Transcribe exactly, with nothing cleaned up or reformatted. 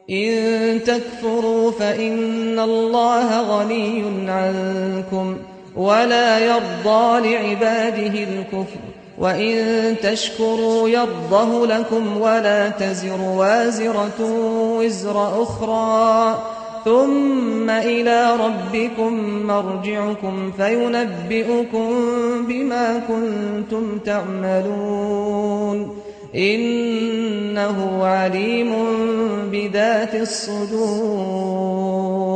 إن تكفروا فإن الله غني عنكم ولا يرضى لعباده الكفر وإن تشكروا يرضه لكم ولا تزر وازرة وزر أخرى ثم إلى ربكم مرجعكم فينبئكم بما كنتم تعملون إنه عليم بذات الصدور.